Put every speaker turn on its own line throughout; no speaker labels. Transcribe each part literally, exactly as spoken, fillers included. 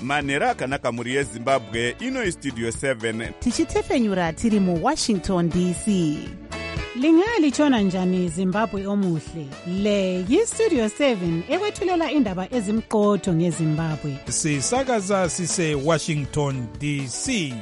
manhero akanaka mhuri yezimbabwe. Ino istudio seven
tichitefenyura tiri muwashington D C.
Lingalitshona njani Zimbabwe omuhle? Le yistudio seven ekwethulela indaba ezimqotho ngeZimbabwe.
Sisakaza sise Washington D C.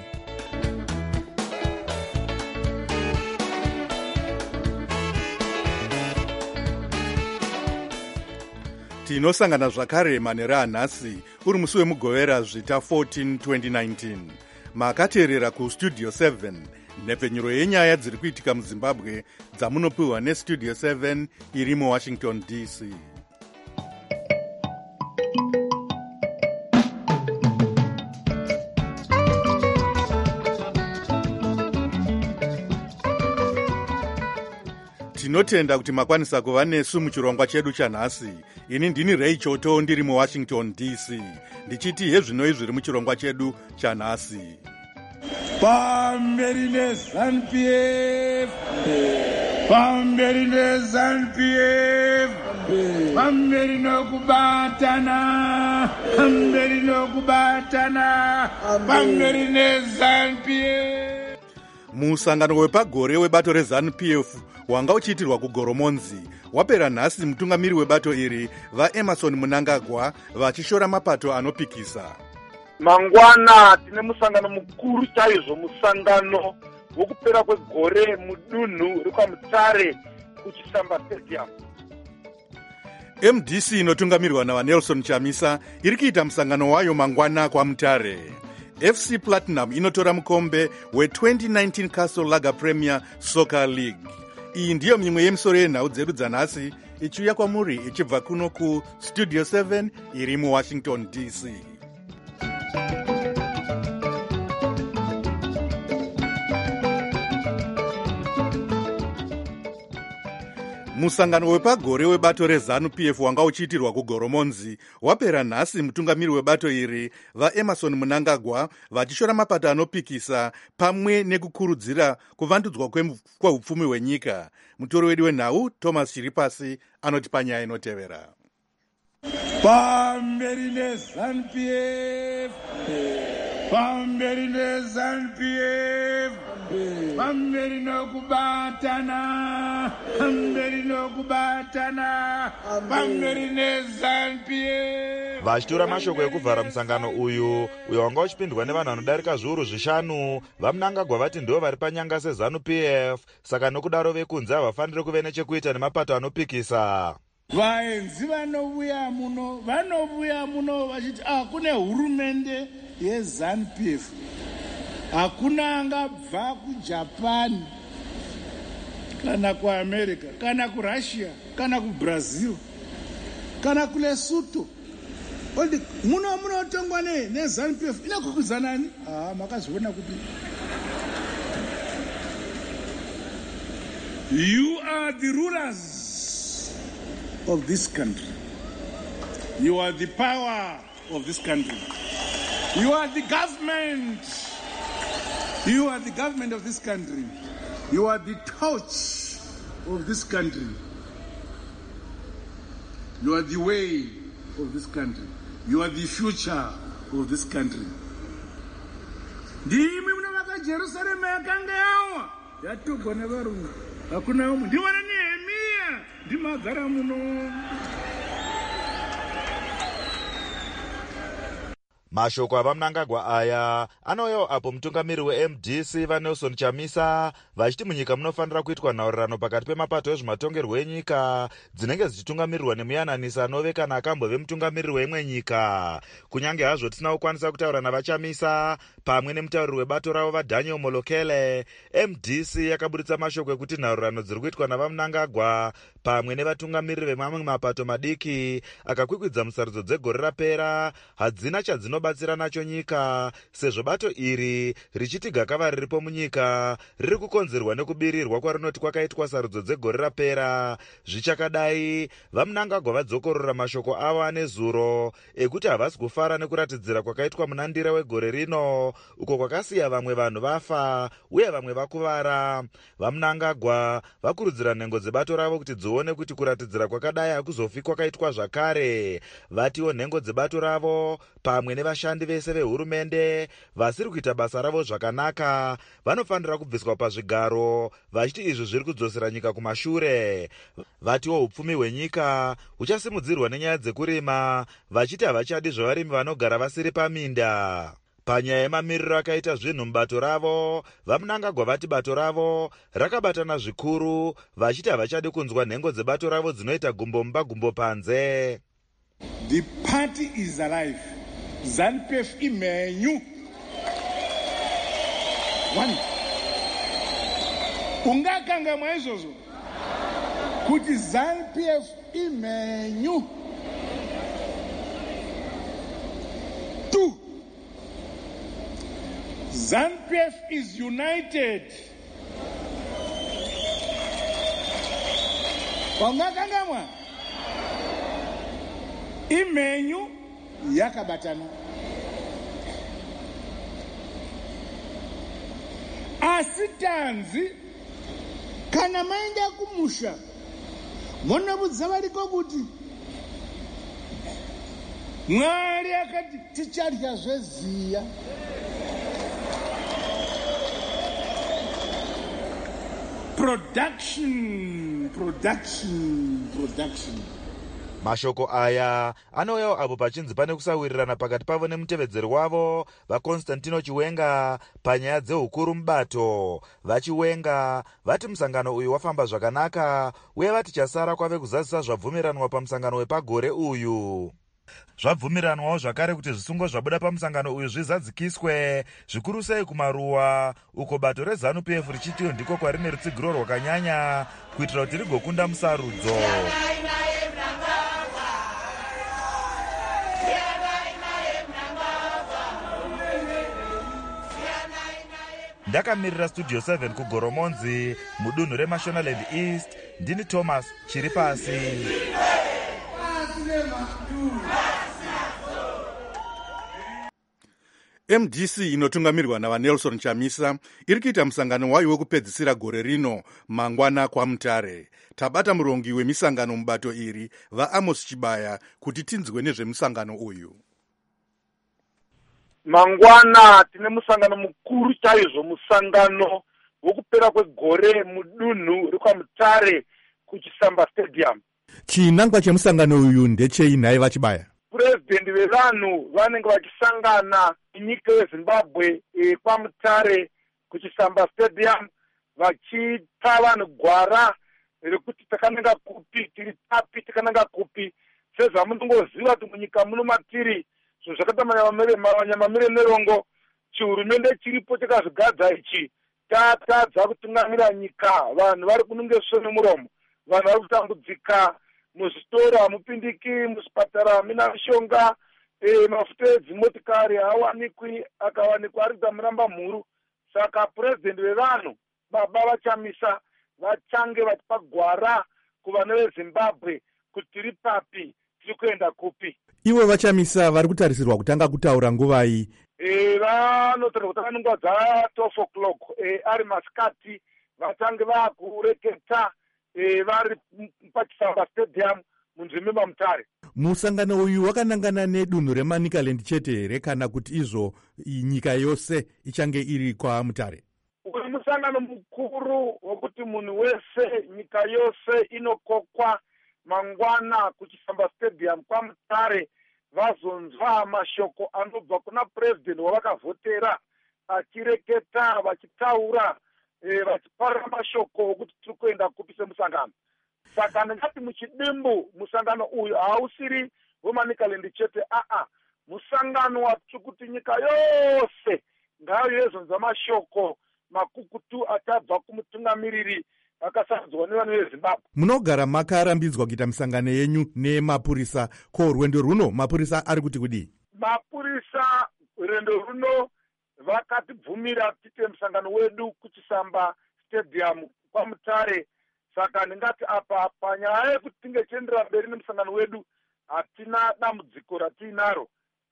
tinosangana zvakare manhero anhasi uri musi wemugovera zvita fourteen twenty nineteen. Makateerera kustudio seven, nhepfenyuro yenyaya dziri kuitika muzimbabwe dzamunopiwa nestudio seven iri muwashington D C. tinotenda kuti makwanisa kuva nesu muchirongwa chedu chanhasi. Ini ndini Ray Choto ndiri muwashington D C ndichiti hezvinoi zviri muchirongwa chedu chanhasi.
Pamberi neZANU P F, pamberi neZANU P F, pamberi nokubatana, pamberi nokubatana, pamberi neZANU P F.
Musangano wepagore webato reZANU P F wanga uchiitirwa kuGoromonzi wapera nhasi. Mutungamiri webato iri vaEmerson Mnangagwa vachishora mapato anopikisa.
Mangwana tine musangano mukuru chaizvo, musangano wokupera kwegore mudunhu rekwaMutare kuChisamba Stadium.
M D C inotungamirwa navaNelson Chamisa iri kuita musangano wayo mangwana kwaMutare. F C Platinum inotora mukombe we-twenty nineteen Castle Lager Premier Soccer League. Iyi ndiyo mimwe yemisoro yenhau dzedu dzanhasi ichiuya kwamuri ichibva kuno kustudio seven iri muwashington D C. Musangano wepagore webato reZANU P F wanga uchiitirwa kuGoromonzi wapera nhasi. Mutungamiri webato iri vaEmerson Mnangagwa vachishora mapato anopikisa pamwe nekukurudzira kuvandudzwa kwehupfumi hwenyika. Mutori wedu wenhau Thomas Chiripasi anoti panyaya inotevera.
Pamberi neZANU P F, pamberi neZANU P F, pamberi nokubatana, pamberi nokubatana, pamberi neZANU P F.
Vachitora mashoko ekuvhara musangano uyu uyo wanga uchipindwa nevanhu vanodarika zviuru zvishanu. vaMnangagwa vati ndo vari panyanga seZANU P F, saka nokudaro vekunze havafaniri kuve nechekuita nemapato anopikisa.
Vaenzi vanouya muno vanouya muno vachiti ah, kune hurumende yeZANU P F, hakuna angabva kuJapan kana kuAmerica kana kuRussia kana kuBrazil kana kuLesotho. Odi muno munotongwa ne neZANU P F inakukudzanani? Ah, makaziona kuti you are the rulers of this country. You are the power of this country. You are the government. You are the government of this country. You are the torch of this country. You are the way of this country. You are the future of this country. Ndimi munavaka Jerusalem yakanga yawa yatogwa nevarungu. Hakuna umwe. Ndiwana Nehemia ndimagara muno.
Mashoko avaMnangagwa aya anouyawo apo mutungamiri weM D C vaNelson Chamisa vachiti munyika munofanira kuitwa nhaurirano pakati pemapato ezvematongerwo enyika dzinenge dzichitungamirirwa nemuyananisi anove kana akambove mutungamiriri weimwe nyika. Kunyange hazvo tisina kukwanisa kutaura navaChamisa pamwe nemutauriri webato ravo vaDaniel Molokele, M D C yakaburitsa mashoko ekuti nhaurirano dziri kuitwa navaMnangagwa pamwe nevatungamiriri vemamwe mapato madiki akakwikwidza musarudzo dzegore rapera hadzina chadzinobatsira nacho nyika, sezvo bato iri richiti gakava riripo munyika riri kukonzerwa nekubirirwa kwarinoti kwakaitwa sarudzo dzegore rapera. Zvichakadai, vaMnangagwa vadzokorora mashoko avo ane zuro ekuti havasi kufara nekuratidzira kwakaitwa munandira wegore rino uko kwakasiya vamwe vanhu vafa uye vamwe vakuvara. vaMnangagwa vakurudzira nhengo dzebato ravo kuti vachizoone kuti kuratidzira kwakadai hakuzofi kwakaitwa zvakare. Vatiwo nhengo dzebato ravo pamwe nevashandi vese vehurumende vasiri kuita basa ravo zvakanaka vanofanira kubviswa pazvigaro, vachiti izvi zviri kudzosera nyika kumashure. Vatiwo upfumi hwenyika huchasimudzirwa nenyaya dzekurima, vachiti havachadi zvevarimi vanogara vasiri paminda. Panyaya yemamiriro akaita zvinhu mubato ravo, vamunangagwa vati bato ravo rakabatana zvikuru, vachiti havachadi kunzwa nhengo dzebato ravo dzinoita gumbo mumba gumbo panze.
The party is alive. ZANU-P F imhenyu. One. Ungakangamwa izvozvo kuti ZANU-P F imhenyu. Two. ZANU-P F is united. Ungakangamwa imhenyu yakabatana. Asi tanzi kana maenda kumusha munobudza variko kuti Mwari akati ticharya zveziya. Production, production, production.
Mashoko aya anouyawo apo pachinzi pane kusawirirana pakati pavo nemutevedzeri wavo vaConstantino Chiwenga panyaya dzehukuru mubato. VaChiwenga vati musangano uyu wafamba zvakanaka uye vati chasara kwave kuzadzisa zvabvumiranwa pamusangano wepagore uyu. Zvabvumiranwawo zvakare kuti zvisungo zvabuda pamusangano uyu zvizadzikiswe, zvikuru sei kumaruwa, uko bato reZANU-P F richitiwo ndiko kwarine rutsigiro rwakanyanya kuitira kuti rigokunda musarudzo. Ndakamirira Studio seven kuGoromonzi mudunhu reMashonaland East, ndini Thomas Chiripasi.
M D C inotungamirwa navaNelson Chamisa iri kuita musangano wayo wekupedzisira gore rino mangwana kwaMutare. Tabata murongi wemisangano mubato iri vaAmos Chibaya kuti tinzwe nezvemusangano uyu.
Mangwana tine musangano mukuru chaizvo, musangano wokupera kwegore mudunhu rekwaMutare kuChisamba Stadium.
Chinangwa chemusangano uyu ndechei nhai vaChibaya?
Purezidendi vevanhu vanenge vachisangana nyika yeZimbabwe e, kwaMutare kuChisamba Stadium vachipa vanhu gwara rekuti takananga kupi, tiri papi, takananga kupi. Sezvamunongoziva kuti munyika muno matiri zvinhu zvakaita manyamamire nerongo, chihurumende chiripo chakazvigadza ichi tatadza kutungamira nyika. Vanhu vari kunongeswe nemuromo, vanhu vari kutambudzika, muzvitora hamupindiki, muzvipatara hamuna mishonga, e, mafuta edzimotikari haawanikwi, akawanikwa ari kuita muramba mhuru. Saka purezidendi vevanhu baba vaChamisa vachange vachipa gwara kuvana veZimbabwe kuti tiri papi, tiri kuenda kupi.
Ivo vaChamisa vari kutarisirwa kutanga kutaura nguvai?
E, vanotaura kutanga nguva dza twelve o'clock e, ari masikati vatange vakureketa e, vari paChisamba Stadium munzvimbo maMutare.
Musangano uyu wakanangana nedunhu reManicaland chete here kana kuti izvo nyika yose ichange iri kwaMutare?
Uyu musangano mukuru wokuti munhu wese nyika yose inokokwa mangwana kuChisamba Stadium kwaMutare vazonzwa mashoko anobva kuna purezidendi wavakavhotera achireketa vachitaura e, vachiparira mashoko okuti tiri kuenda kupi semusangano. Saka ndingati muchidimbu musangano uyu hausiri weManicaland chete, aa musangano watiri kuti nyika yose ngayezonzwa mashoko makukutu achabva kumutungamiriri akasarudzwa nevanhu veZimbabwe.
Munogara makarambidzwa kuita misangano yenyu nemapurisa, ko rwendo runo mapurisa ari kuti kudii?
Mapurisa rwendo runo vakatibvumira tiite musangano wedu kuChisamba Stadium kwaMutare. Saka ndingati apa panyaya yekuti tinge tiendera mberi nemusangano wedu hatina dambudziko ratiinaro.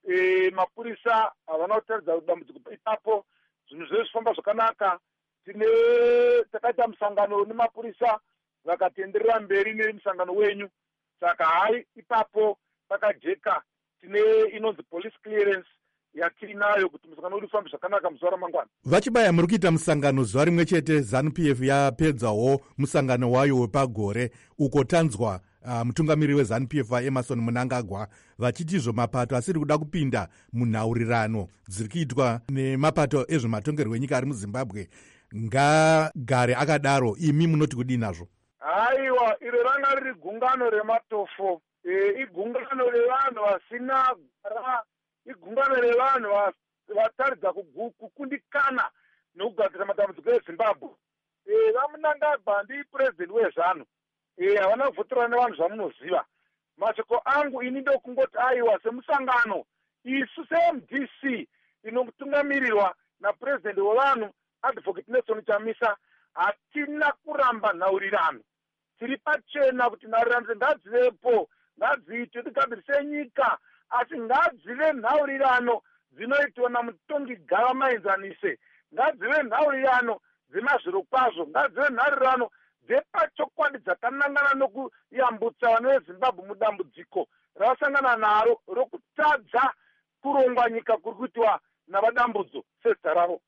E, mapurisa havana kutaridza kuti dambudziko ipapo, zvinhu zvese zvifamba zvakanaka. Tine takaita musangano nemapurisa vakatenderera mberi nemusangano wenyu. Saka hai ipapo pakajeka tine inonzi police clearance yatinayo kuti musangano wedu ufambe zvakanaka muzuva ramangwana.
Vachibaya muri kuita musangano zuva rimwe chete ZANU P F yapedzawo musangano wayo wepagore uko tanzwa uh, mutungamiri weZANU P F Emerson Mnangagwa vachitizvo mapato asiri kuda kupinda munhaurirano dziri kuitwa nemapato ezvematongerwo enyika ari muZimbabwe ngagare akadaro. Imi munoti kudii nazvo?
Aiwa, iro ranga riri gungano rematofo, e, igungano revanhu vasina gara, igungano revanhu vataridza kukundikana nekugadzira matambudziko eZimbabwe. E, vaMnangagwa ndi president weZANU, e, havana kuvhoterana nevanhu zvamunoziva. Mashoko angu ini ndokungoti aiwa, semusangano isu se-M D C inotungamirirwa napresident wevanhu Advocate Nelson Chamisa hatina kuramba nhaurirano. Tiri pachena kuti nhaurirano ngadzivepo, ngadziitwe tigadzirise nyika, asi ngadzive nhaurirano dzinoitwa namutongi gava maenzanise, ngadzive nhaurirano dzemazviro kwazvo, ngadzive nhaurirano dzepachokwadi dzakanangana nokuyambutsa vanhu veZimbabwe mudambudziko ravasangana naro rokutadza kurongwa nyika kuri kuitwa navadambudzo sezita ravo.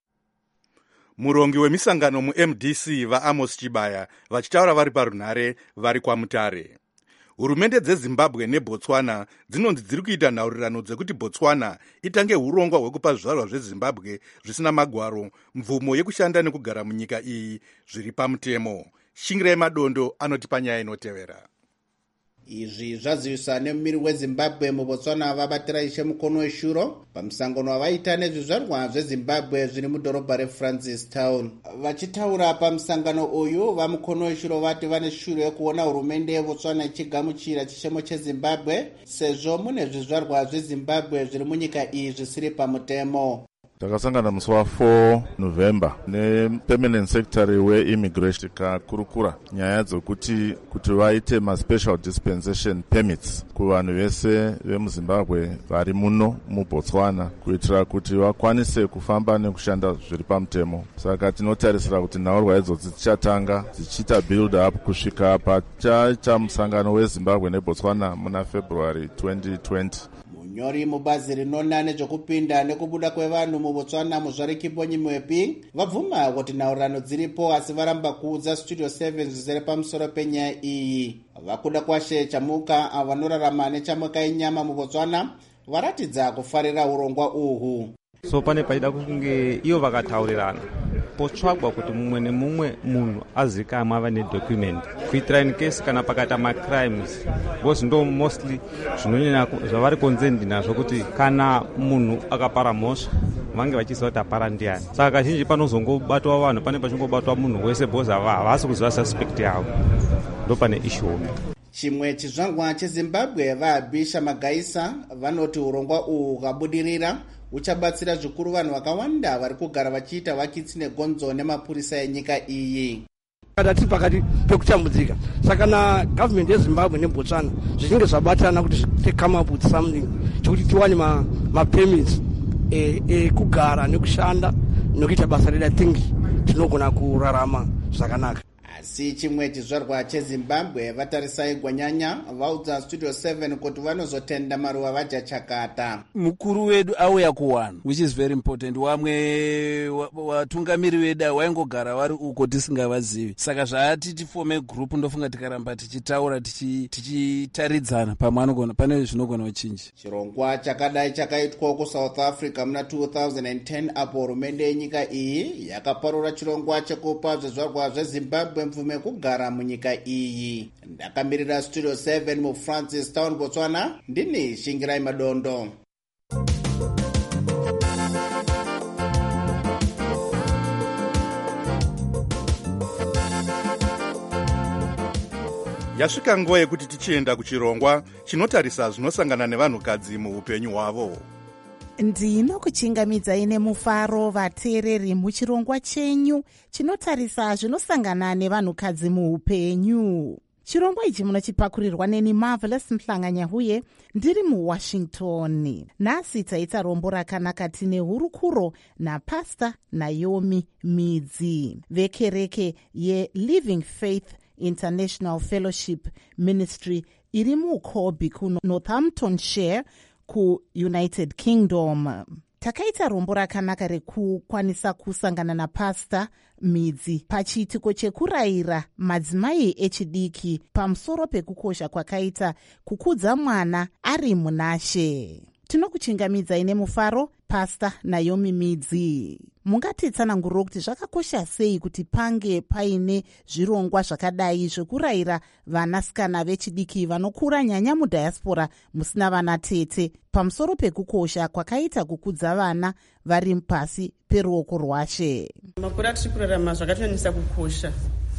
Murongi wemisangano mu-M D C vaAmos Chibaya vachitaura vari parunhare vari kwaMutare. Hurumende dzeZimbabwe neBotswana dzinonzi dziri kuita nhaurirano dzekuti Botswana itange urongwa hwekupa zvizvarwa zveZimbabwe zvisina magwaro mvumo yekushanda nekugara munyika iyi zviri pamutemo. Shingirai Madondo anoti panyaya inotevera.
Izvi zvaziviswa nemumiri weZimbabwe muBotswana vabatira Ishe Mukono weshuro pamusangano wavaita nezvizvarwa zveZimbabwe zviri mudhorobha reFrancistown. Vachitaura pamusangano uyu, vaMukono weshuro vati vane shuro yekuona hurumende yeBotswana ichigamuchira chishemo cheZimbabwe sezvo mune zvizvarwa zveZimbabwe zviri munyika iyi zvisiri pamutemo.
Takasangana musi wa four November nepermanent secretary weimmigration tikakurukura nyaya dzokuti kuti vaite maspecial dispensation permits kuvanhu vese vemuZimbabwe vari muno muBotswana kuitira kuti vakwanise kufamba nekushanda zviri pamutemo. Saka tinotarisira kuti nhaurwa idzodzi dzichatanga dzichiita build up kusvika pachaita musangano weZimbabwe neBotswana muna February twenty twenty.
Munyori mubazi rinona nezvokupinda nekubuda kwevanhu muBotswana muzvarikibonyi Mwepi vabvuma kuti nhaurirano dziripo asi varamba kuudza Studio seven zvizere pamusoro penyaya iyi. Vakuda kwashe chamuka avo vanorarama nechamuka inyama muBotswana varatidza kufarira urongwa uhu.
So pane paida kunge iyo vakataurirana potsvagwa kuti mumwe nemumwe munhu azikamwa ava nedocument kuitira in case kana pakata macrimes because ndo mostly zvinonyanya zvavari concerned nazvo kuti kana munhu akapara mhosva vange vachiziva kuti apara ndiani. Saka kazhinji panozongobatwa vanhu pane pachingobatwa munhu wese because havasi kuziva suspect yavo, ndo pane issue.
Chimwe chizvarwa cheZimbabwe vaAbisha Magaisa vanoti urongwa uhu ukabudirira uchabatsira zvikuru vanhu vakawanda vari kugara vachiita vakitsi negonzo nemapurisa enyika iyi.
Tiri pakati pekutambudzika, saka na government yeZimbabwe neBotswana zvichinge zvabatana kuti they come up with something chokuti tiwane mapermits ekugara nekushanda nekuita basa redu, I think tinogona kurarama zvakanaka.
Asi chimwe chizvarwa cheZimbabwe vatarisai Gwanyanya vaudza Studio seven kuti vanozotenda maruva vaja chakata.
Mukuru wedu auya kuwana, which is very important. Wamwe watungamiri wedu waingogara vari uko tisingavazivi. Saka zvati tifome group ndofunga tikaramba tichitaura tichitaridzana pamwe anogona pane zvinogona uchinji.
Chirongwa chakadai chakaitwa ku South Africa muna two thousand ten apo hurumende yenyika iyi yakaparura chirongwa chekupa zvizvarwa zveZimbabwe mvume kugara munyika iyi. Ndakamirira Studio seven mu Francistown, Botswana, ndini Shingirai Madondo.
Yasvika nguva yekuti tichienda kuchirongwa chinotarisa zvinosangana nevanhukadzi muupenyu hwavo.
Ndinokuchingamidzai nemufaro vateereri muchirongwa chenyu chinotarisa zvinosangana nevanhukadzi muupenyu. Chirongwa ichi munochipakurirwa neni Marvelous Mhlanganyahuye ndiri muWashington. Nhasi taita rombo rakanaka tine hurukuro naPastor Naomi Midzi vekereke yeLiving Faith International Fellowship Ministry iri muCoby kuNorthamptonshire kuUnited Kingdom. Takaita rombo rakanaka rekukwanisa kusangana napasta Midzi pachiitiko chekurayira madzimai echidiki pamusoro pekukosha kwakaita kukudza mwana ari munashe. Tinokuchingamidzai nemufaro Pastor Naomi Midzi. Mungatitsananguriro kuti zvakakosha sei kuti pange paine zvirongwa zvakadai zvekurayira vanasikana vechidiki vanokura nyanya mudhayasipora musina vana tete pamusoro pekukosha kwakaita kukudza vana vari pasi peruoko rwaShe.
Makore atiri kurarama zvakatonyanyisa kukosha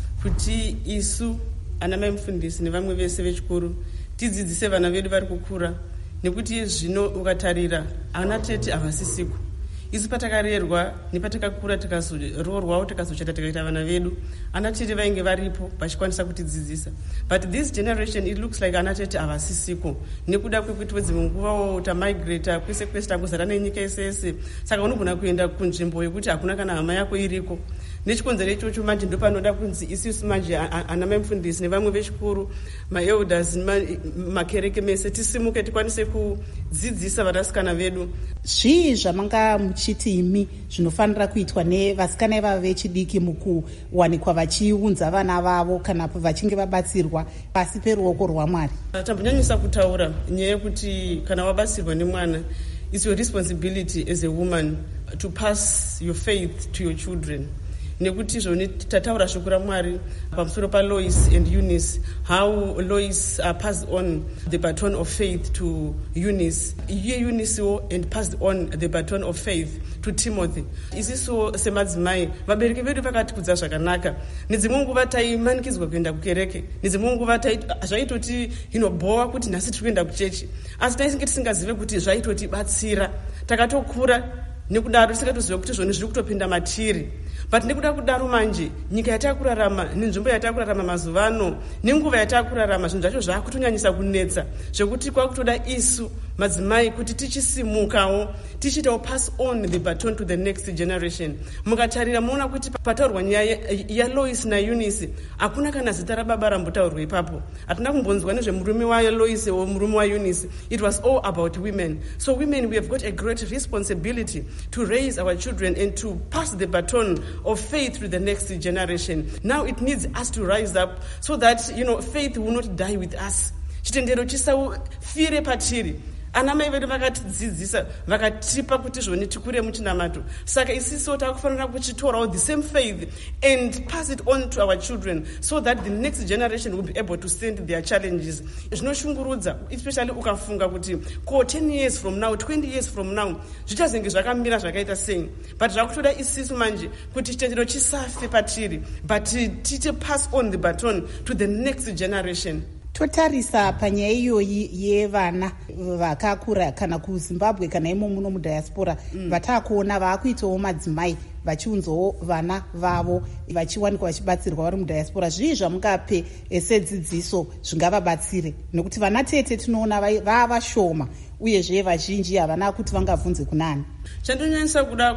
kuti isu ana mai mufundisi nevamwe vese vechikuru tidzidzise vana vedu vari kukura, nekuti zvino ukatarira ana tete havasisiko. Isu patakarerwa nepatakakura tikazoroorwawo tikazochata tikaita vana vedu, ana tete vainge varipo vachikwanisa kutidzidzisa. But this generation it looks like ana tete havasisiko nekuda kwekuti dzimwe nguvawo tamigrata kwese kwese tangozara nenyika yese yese, saka unogona kuenda kunzvimbo yekuti hakuna kana hama yako iriko. Nechikonzero ichocho manje ndopanoda kunzi isusu manje ana mai mufundisi nevamwe vechikuru, maelders, makereke mese tisimuke tikwanise kudzidzisa vanasikana vedu.
Zvii zvamanga muchiti imi zvinofanira kuitwa nevasikana ivava vechidiki mukuwanikwa vachiunza vana vavo kana vachinge vabatsirwa pasi peruoko rwaMwari?
Tambonyanyisa kutaura nyaya yekuti kana wabatsirwa nemwana, it's your responsibility as a woman to pass your faith to your children. Nekuti zvoni tataura shoko raMwari pamusoro paLois and Eunice, how Lois uh, passed on the baton of faith to Eunice, iye Eunice and passed on the baton of faith to Timothy. Isiso semadzimai vabereki vedu vakatikudza zvakanaka. Nedzimwe nguva taimanikidzwa kuenda kukereke, nedzimwe nguva zvaitoti inobhowa kuti nhasi tiri kuenda kuchechi, asi taisinge tisingazive kuti zvaitotibatsira. Takatokura nekudaro tisikatoziva kuti zvoni zviri kutopinda matiri. But nekuda kudaro manje nyika yatakurarama nenzvimbo yatakurarama mazuva ano nenguva yatakurarama zvinhu zvacho zvakutonyanyisa kunetsa zvekuti kwakutoda isu madzimai kuti tichisimukawo tichitawo pass on the baton to the next generation. Mukatarira muona kuti pataurwa nyaya yaLois naEunice hakuna kana zita rababa rambotaurwa ipapo. Hatina kumbonzwa nezvemurume waLois or murume waEunice. It was all about women. So women, we have got a great responsibility to raise our children and to pass the baton of faith to the next generation. Now it needs us to rise up so that, you know, faith will not die with us. Chitendero chisafire patiri. Ana mai vedu vakatidzidzisa vakatipa kuti zvoni tikure muchinamato. Saka isiso takufanira kuchitorawo the same faith and pass it on to our children so that the next generation will be able to stand their challenges. Zvinoshungurudza, especially ukafunga kuti ko ten years from now, twenty years from now, zvichazenge zvakamira zvakaita sei. But zvakutoda isiso manje kuti chitendero chisafe patiri, but tiche pass on the baton to the next generation.
Totarisa panyaya iyoyi yevana vakakura kana kuZimbabwe kana imo muno mudhayasipora mm. vatakuona vaakuitawo madzimai vachiunzawo vana vavo vachiwanikwa vachibatsirwa vari mudhayasipora. Zvii zvamungape sedzidziso zvingavabatsire, nekuti vana tete tinoona vaavashoma uyezve vazhinji havana kuti vangabvunze kunani.
Chandonyanyisa kuda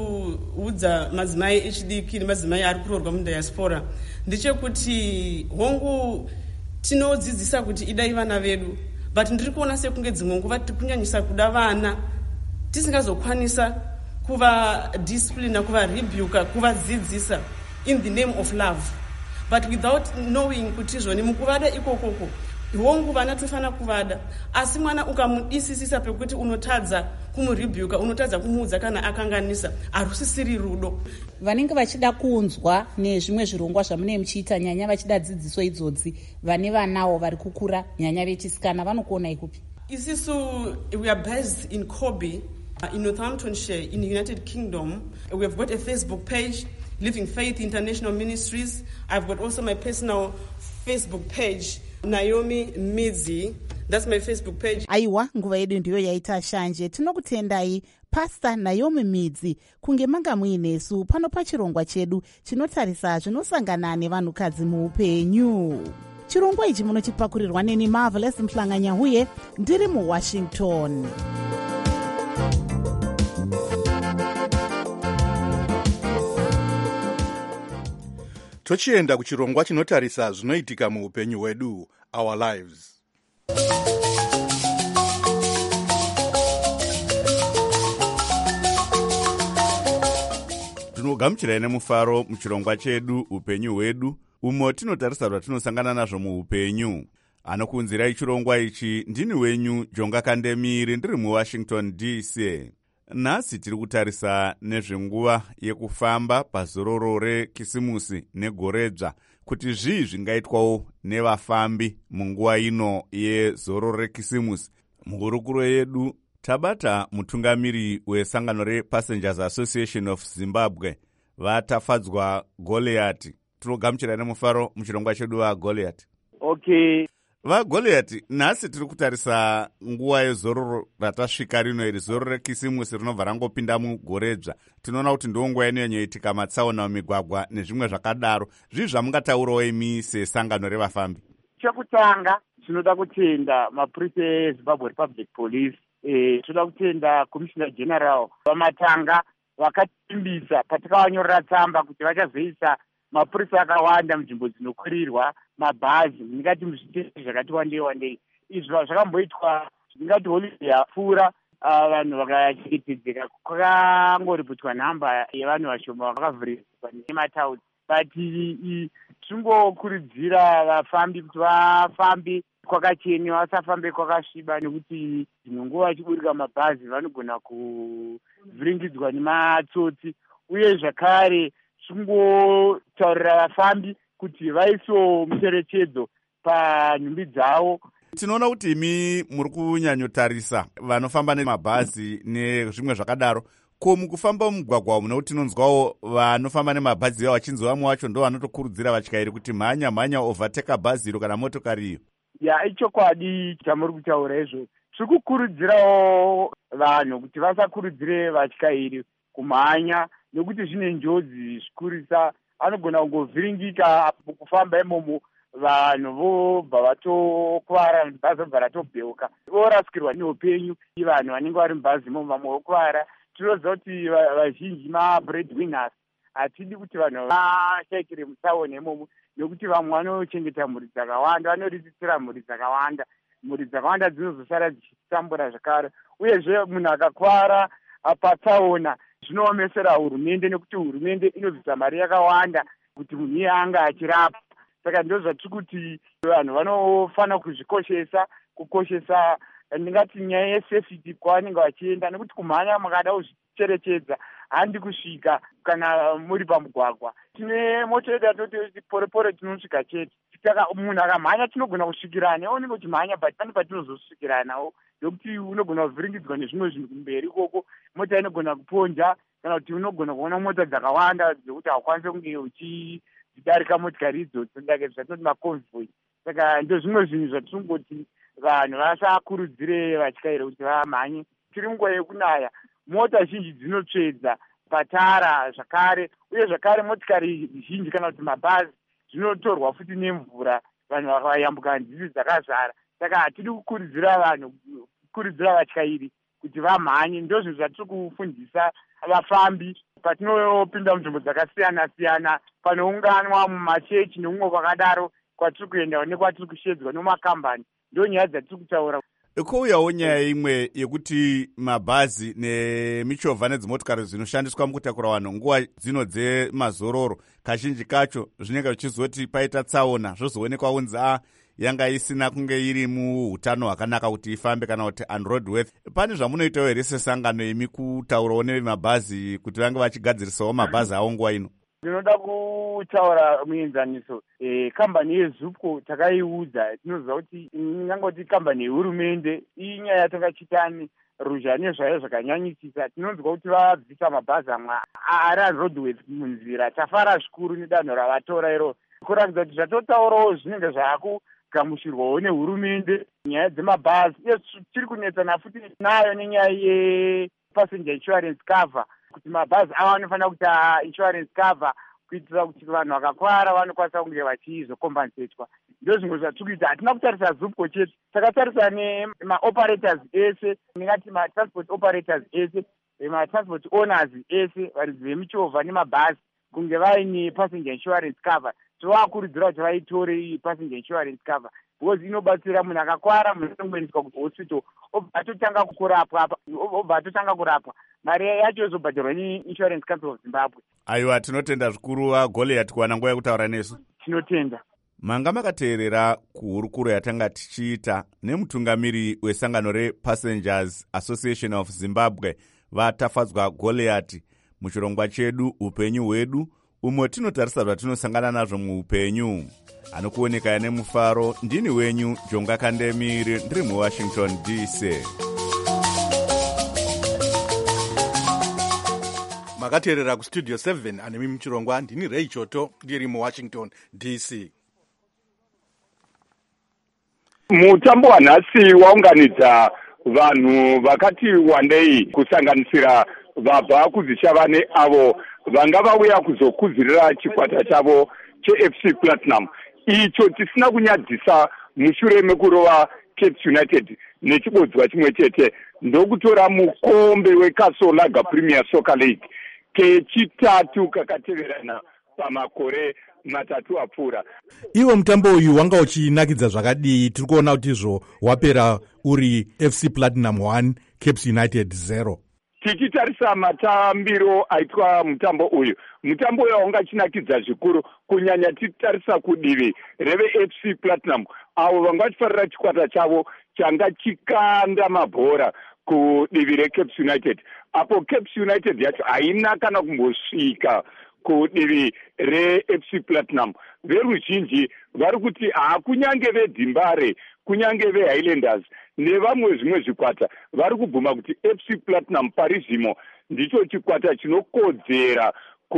kuudza madzimai echidiki nemadzimai ari kuroorwa mudhayasipora ndechekuti hongu tinodzidzisa kuti idai vana vedu, but ndiri kuona sekunge dzimwe nguva tikunyanyisa kuda vana tisingazokwanisa kuva discipline, kuva rebuke, kuvadzidzisa in the name of love, but without knowing kuti zvoni mukuvada ikokoko hongu vana tofana kuvada, asi mwana ukamudisisisa pekuti unotadza kumurebuka, unotadza kumuudza kana akanganisa, harusisiri rudo.
Vanenge vachida kuunzwa nezvimwe zvirongwa zvamune muchiita nyanya vachida dzidziso idzodzi vane vanawo vari kukura nyanya vechisikana vanokuona ikupi?
Isisu, we are based in Coby, uh, in Northamptonshire, in the United Kingdom. We have got a Facebook page, Living Faith International Ministries. I've got also my personal Facebook page, Naomi Midzi. That's my Facebook page.
Aiwa, nguva yedu ndiyo yaita shanje. Tinokutendai Pastor Naomi Midzi kunge manga muinesu pano pachirongwa chedu chinotarisa zvinosangana nevanhukadzi muupenyu. Chirongwa ichi munochipakurirwa neni Marvelous Mhlanganyahuye ndiri muWashington.
tochienda kuchirongwa chinotarisa zvinoitika muupenyu hwedu, our lives.
tinogamuchirai nemufaro muchirongwa chedu upenyu hwedu, umo tinotarisa zvatinosangana nazvo muupenyu. Anokunzirai chirongwa ichi ndini wenyu Jonga Kandemiri, ndiri muWashington D C. Nhasi tiri kutarisa nezvenguva yekufamba pazororo rekisimusi negoredzva, kuti zvii zvingaitwawo nevafambi munguva ino yezororo rekisimusi. Muhurukuro yedu tabata mutungamiri wesangano rePassengers Association of Zimbabwe, vatafadzwa Goliath. Tinogamuchira nemufaro muchirongwa chedu vaGoliath.
Okay.
VaGoliath, nhasi tiri kutarisa nguva yezororo ratasvika rino iri, zororo rekisimusi rinobva rangopinda mugoredzva. Tinoona kuti ndo nguva inonyanyoitika matsaona mumigwagwa nezvimwe zvakadaro. Zvii zvamungataurawo imi sesangano revafambi?
Chekutanga tinoda kutenda mapurisa eZimbabwe Republic Police. Eh, tinoda kutenda Commissioner General vamatanga vakatimbisa patakavanyorera tsamba kuti vachazoisa mapurisa akawanda munzvimbo dzinokwirirwa mabhazi, ndingati muzviteshi zvakati wandei wandei. Izvi zvakamboitwa ndingati holiday yapfuura, vanhu vakachengetedzeka. Kwakangoripotwa nhamba yevanhu vashoma vakavhirirwa nemataundi. But tingokurudzira vafambi kuti vafambe kwakachena, vasafambe kwakasviba, nekuti dzinonguva vachiburika mabhazi vanogona kuvhiringidzwa nematsotsi. Uye zvakare tingotaurira vafambi kuti vaiso mucherechedzo panhumbi dzavo.
Tinoona kuti imi muri kunyanyotarisa vanofamba nemabhazi nezvimwe zvakadaro. Ko mukufamba mumugwagwa umu, nekuti tinonzwawo vanofamba nemabhazi ivo vachinzi vamwe vacho ndo vanotokurudzira vatyairi kuti mhanya mhanya overtake bhazi iro kana motokari iyo.
Ya, ichokwadi chamuri kutaura izvo. Tiri kukurudzirawo vanhu kuti vasakurudzire vatyairi kumhanya, nekuti zvine njodzi zvikurisa. Anogona kungovhiringika kufamba imomo, vanhu vobva vatokuvara, bhazi robva ratobheuka, vorasikirwa neupenyu. Vanhu vanenge vari mubhazi imomo vamwe vokuvara. Tinoziva kuti vazhinji mabreadwinners. Hatidi kuti vanhu vashaikire mutsaona imomo, nekuti vamwe vanochengeta mhuri dzakawanda, vanoriritira mhuri dzakawanda. Mhuri dzakawanda dzinozosara dzichitambura zvakare. Uyezve munhu akakwara patsaona zvinoomesera hurumende, nekuti hurumende inobvisa mari yakawanda kuti munhu iye anga achirapa. Saka ndo zvatiri kuti vanhu vanofanira kuzvikoshesa, kukoshesa ndingati nyaya yesafety kwavanenge vachienda, nekuti kumhanya mukada kuzvicherechedza handi kusvika kana muri pamugwagwa. Tine moto yedu yatinoti porepore tinosvika chete. Saka munhu akamhanya tinogona kusvikirana, onenge uchimhanya but pane patinozosvikiranawo, nekuti unogona kuvhiringidzwa nezvimwe zvinhu kumberi ikoko. Mota inogona kuponja, kana kuti unogona kuona mota dzakawanda dzekuti hakwanise kunge uchidarika motikari idzodzo, ndake zvatinoti maconvoy. Saka ndo zvimwe zvinhu zvatingoti vanhu vasakurudzire vatyairi kuti vamhanye. Tiri nguva yekunaya, mota zhinji dzinotsvedza patara zvakare, uye zvakare motikari zhinji kana kuti mabhazi zvinotorwa futi nemvura, vanhu vakayambuka nzizi dzakazara. Saka hatidi kukurudzira vanhu, kukurudzira vatyairi kuti vamhanye. Ndo zvinhu zvatiri kufundisa vafambi patinopinda munzvimbo dzakasiyana siyana, panounganwa mumachechi neumwe kwakadaro, kwatiri kuenda nekwatiri kushedzwa nemakambani. Ndo nyaya dzatiri kutaura.
Kouyawo nyaya imwe yekuti mabhazi nemichovha nedzimotokari zvinoshandiswa mukutakura vanhu nguva dzino dzemazororo, kazhinji kacho zvinenge zvichizoti paita tsaona zvozoonekwa kunzi a yanga isina kunge iri muhutano hwakanaka kuti ifambe, kana kuti unroadworthy. Pane zvamunoitawo here sesangano imi kutaurawo nevemabhazi kuti vange vachigadzirisawo mabhazi avo nguva ino?
Ndinoda kutaura muenzaniso. E, kambani yeZupco takaiudza, tinoziva kuti ingangoti kambani yehurumende. Iyi nyaya yatakachitani ruzha nezvayo zvakanyanyisisa. Tinonzwa kuti vabvisa mabhazi amwe ari unroadworthy munzira. Tafara zvikuru nedanho ravatora iro, kuratidza kuti zvatotaurawo zvinenge zvakugamuchirwawo nehurumende nyaya dzemabhazi. Uye tiri kunetsana futi nayo nenyaya yepassenger insurance cover, kuti mabhazi ava anofanira kuita insurance cover kuitira kuti vanhu vakakwara vanokwanisa kunge vachizokompensetwa. Ndo zvimwe zvatiri kuita. Hatina kutarisa Zupco chete, takatarisa nemaoperators ese, ndingati matransport operators ese, matransport owners ese, varidzi vemichovha nemabhazi,
kunge vaine passenger insurance cover. Tovakurudzira kuti vaitore passenger insurance cover because inobatsira munhu akakwara, munhu anongoendeswa kuhospital obva atotanga kurapwa, obva atotanga kurapwa, mari yacho yozobhadharwa neinsurance council of Zimbabwe.
Aiwa, tinotenda zvikuru vaGoliath kuwana nguva yekutaura nesu.
Tinotenda.
Manga makateerera kuhurukuro yatanga tichiita nemutungamiri wesangano rePassengers Association of Zimbabwe vatafadzwa Goliath muchirongwa chedu upenyu hwedu, umwe tinotarisa zvatinosangana nazvo muupenyu. Anokuoneka nemufaro, ndini wenyu Jonga Kandemiri, ndiri muWashington D C.
Makateerera kustudio seven anemi muchirongwa, ndini Ray Choto, ndiri muWashington D C.
Mutambo wanhasi waunganidza vanhu vakati wandei kusanganisira vabva kuzichavane avo vanga vauya kuzokuzirira chikwata chavo cheF C Platinum, icho tisina kunyadzisa mushure mekurova Cape United nechibodzwa chimwe chete, ndokutora mukombe weCastle Lager Premier Soccer League kechitatu kakateverana pamakore matatu apfuura.
Iwo mutambo uyu wanga uchinakidza zvakadii? Tiri kuona kuti izvo wapera uri F C Platinum one Cape United zero.
Tichitarisa matambiro aitwa mutambo uyu, mutambo uyu wanga chinakidza zvikuru kunyanya tichitarisa kudivi reve F C Platinum avo vanga vachifarira chikwata chavo changa chikanda mabhora kudivi reCape United, apo Cape United yacho haina kana kumbosvika kudivi reF C Platinum. Veruzhinji vari kuti hakunyange veDimbare, kunyange veHighlanders nevamwe zvimwe zvikwata vari kubvuma kuti F C Platinum parizvimo ndicho chikwata chinokodzera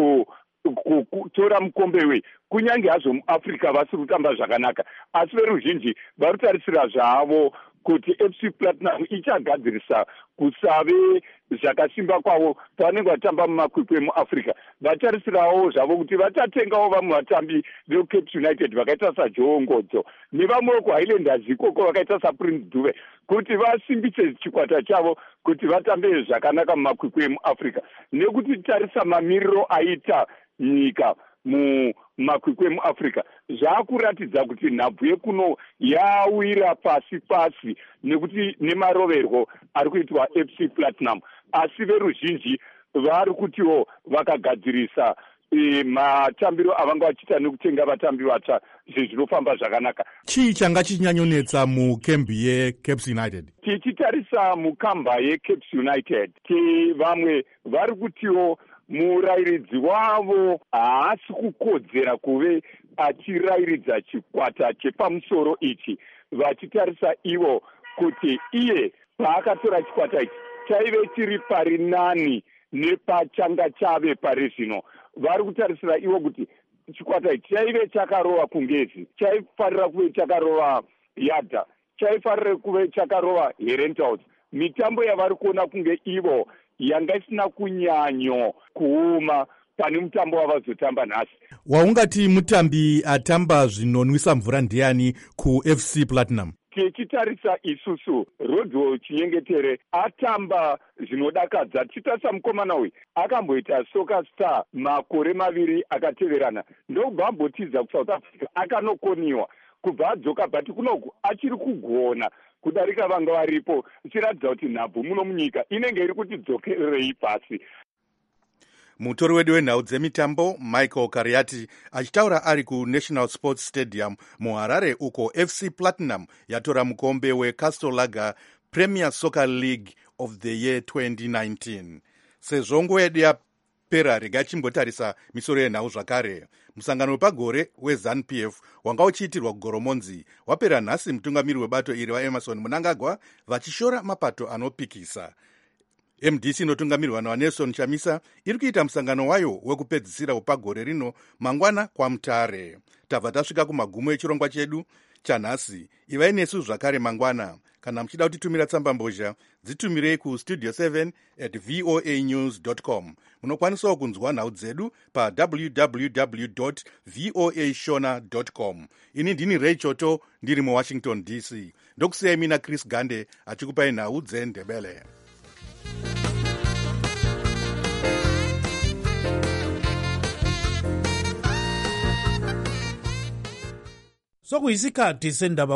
kutora mukombe we, kunyange hazvo muAfrica vasiri kutamba zvakanaka, asi veruzhinji vari kutarisira zvavo kuti F C Platinum ichagadzirisa kusave zvakasimba kwavo pavanenge vatamba mumakwikwi emuAfrica. Vatarisirawo zvavo kuti vatatengawo vamwe vatambi veCape United vakaita saJoe Ngodzo nevamwe kuHighlanders ikoko vakaita saPrince Dube kuti vasimbise chikwata chavo kuti vatambe zvakanaka mumakwikwi emuAfrica, nekuti tarisa mamiriro aita nyika mumakwikwi emuAfrica zvaakuratidza kuti nhabvu yekuno yawira pasi pasi nekuti nemaroverwo ari kuitwa F C Platinum, asi veruzhinji vari kutiwo vakagadzirisa e, matambiro avanga vachiita nekutenga vatambi vatsva zvinhu zvinofamba zvakanaka.
Chii changa chichinyanyonetsa mukembi yeCape United?
Tichitarisa mukamba yeCape United, ti vamwe vari kutiwo murayiridzi wavo haasi kukodzera kuve achirayiridza chikwata chepamusoro ichi, vachitarisa ivo kuti iye paakatora chikwata ichi chaive chiri pari nani nepachanga chave pari zvino. Vari kutarisira ivo kuti chikwata ichi chaive chakarova kungezi, chaifarira kuve chakarova Yadha, chaifarira kuve chakarova Herentals. Mitambo yavari kuona kunge ivo yanga isina kunyanyo kuuma pane mutambo wavazotamba nhasi.
Waungati mutambi atamba zvinonwisa mvura ndiani kuF C Platinum?
Tichitarisa isusu Rodwo Chinyengetere atamba zvinodakadza. Tichitarisa mukomana uyu akamboita Soccer Star makore maviri akateverana, ndobva ambotidza kuSouth Africa akanokoniwa kubva adzoka, bhati kunoku achiri kugona kudarika vanga varipo, ichiratidza kuti nhabvu muno munyika inenge iri kuti dzokererei pasi.
Mutori wedu wenhau dzemitambo Michael Kariati achitaura ari kuNational Sports Stadium muHarare, uko F C Platinum yatora mukombe weCastle Lager Premier Soccer League of the Year twenty nineteen. Sezvo nguva yedu yapera, rega chimbotarisa misoro yenhau zvakare. Musangano wepagore weZANU-P F wanga uchiitirwa kugoromonzi wapera nhasi. Mutungamiri webato iri vaEmerson Mnangagwa vachishora mapato anopikisa. M D C inotungamirwa naNelson Chamisa iri kuita musangano wayo wekupedzisira wepagore rino mangwana kwaMutare. Tabva tasvika kumagumo echirongwa chedu chanhasi. Ivai nesu zvakare mangwana. Kana muchida kutitumira tsamba mbozha, dzitumirei kustudio seven at voa news dot com. Munokwanisawo kunzwa nhau dzedu pa w w w dot voa shona dot com. Ini ndini Ray Choto, ndiri muWashington D C. Ndokusiyai mina Chris Gande achikupai nhau dzeNdebele.
sokuyisikhathi sendaba